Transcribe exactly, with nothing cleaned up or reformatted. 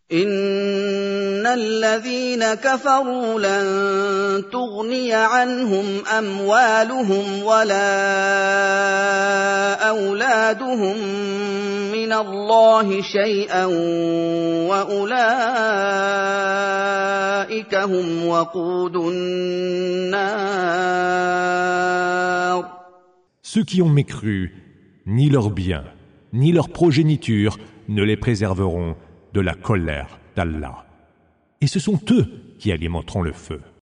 إِنَّ الَّذِينَ كَفَرُوا لَن تُغْنِيَ عَنْهُمْ أَمْوَالُهُمْ وَلَا أَوْلَادُهُم مِّنَ اللَّهِ شَيْئًا وَأُولَٰئِكَ هُمْ وَقُودُ النَّارِ. Ceux qui ont mécru, ni leurs biens, ni leur progéniture ne les préserveront de la colère d'Allah. Et ce sont eux qui alimenteront le feu.